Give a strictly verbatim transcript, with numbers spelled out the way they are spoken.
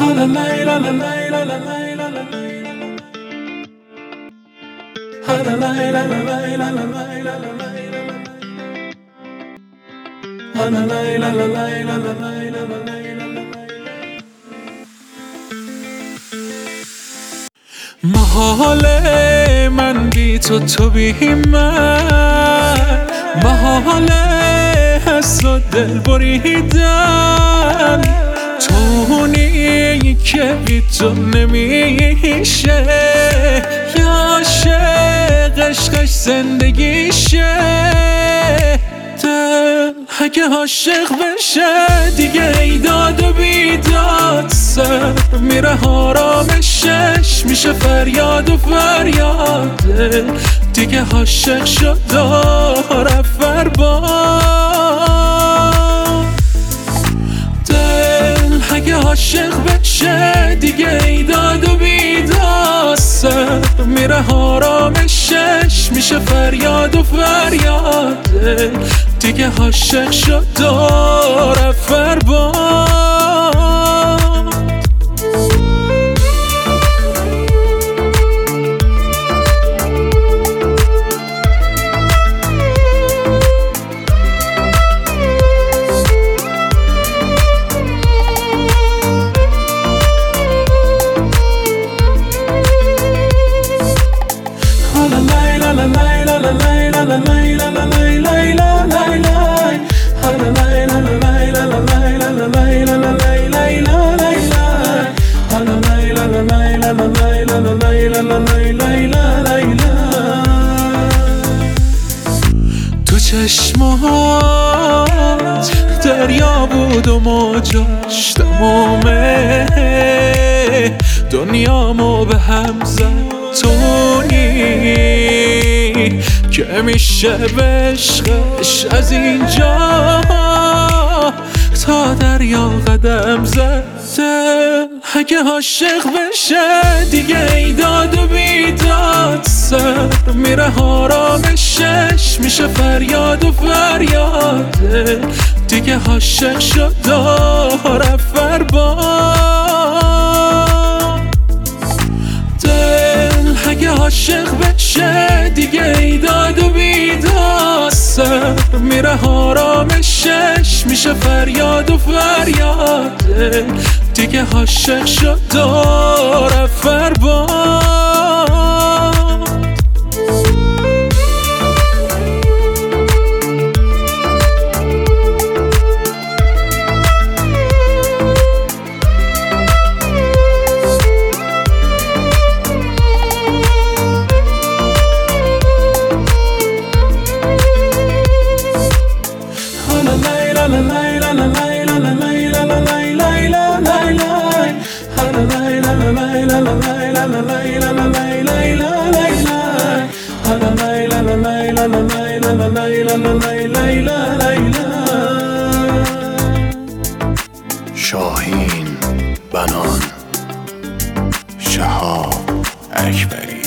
محاله من بی تو تو بی من، محاله حس و دل بریدن، تونی که بی تو نمیشه، یا عاشق عشقش زندگیشه. دل اگه عاشق بشه دیگه ایداد و بیداد، سر میره آرامشش میشه فریاد و فریاد. دل دیگه عاشق شد داره فرباد. دل اگه عاشق بشه دیگه ایداد و بیداد، سر میره آرامشش میشه فریاد و فریاد. دل دیگه عاشق شد داره فرباد. تو چشمات دریا بود و موجاش تمومه، دنیامو به هم زد تونی که میشه به عشقش از اینجا تا دریا قدم زد. دل اگه عاشق بشه دیگه ایداد و بیداد، سر میره آرامشش میشه فریاد و فریاد. دل دیگه عاشق شد داره فرباد. دل اگه عاشق بشه دیگه ایداد و بیداد، سر میره آرامشش میشه فریاد و فریاد. دل دیگه عاشق شد داره فرباد. شاهین بنان، شهاب اکبری.